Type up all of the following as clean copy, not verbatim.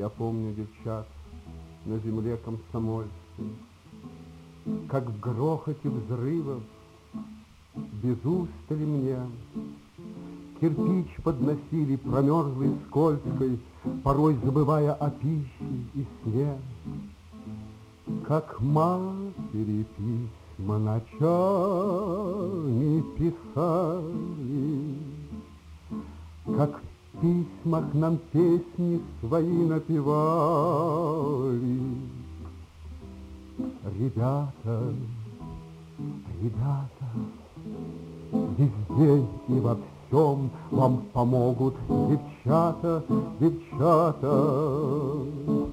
Я помню девчат на земле комсомольской, как в грохоте взрывов без устали мне кирпич подносили промерзлый скользкой, порой забывая о пище и сне. Как матери письма ночами писали, как в письмах нам песни свои напевали. Ребята, ребята, везде и во всем вам помогут девчата, девчата,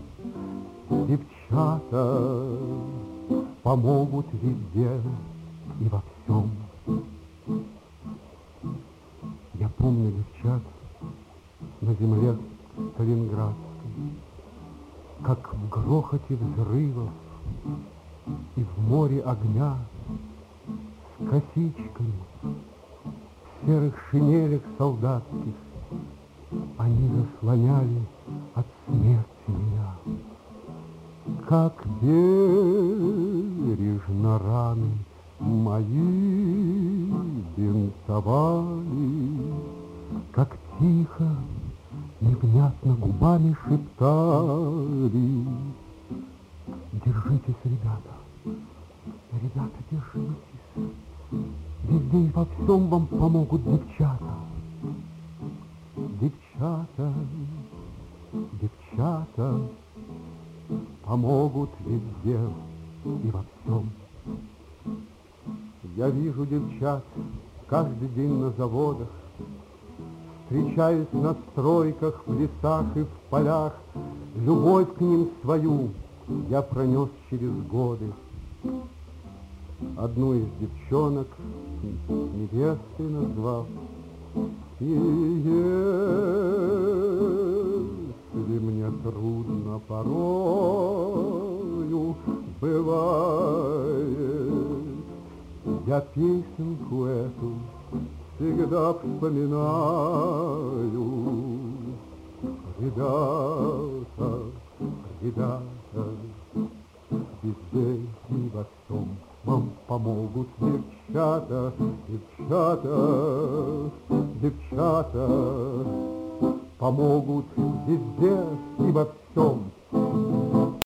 девчата, помогут везде и во всем. Я помню девчат на земле Сталинградской, как в грохоте взрывов и в море огня с косичками в серых шинелях солдатских они заслоняли от смерти меня. Как бережно раны мои бинтовали, как тихо, невнятно губами шептали. Держитесь, ребята, ребята, держитесь. Везде и во всем вам помогут девчата. Девчата, девчата, помогут везде и во всем. Я вижу девчат каждый день на заводах, встречаюсь на стройках, в лесах и в полях. Любовь к ним свою я пронес через годы. Одну из девчонок невестой назвал. И если мне трудно порою бывает, я песенку эту всегда вспоминаю. Ребята, ребята, везде и во всем вам помогут девчата, девчата, девчата, помогут везде и во всем.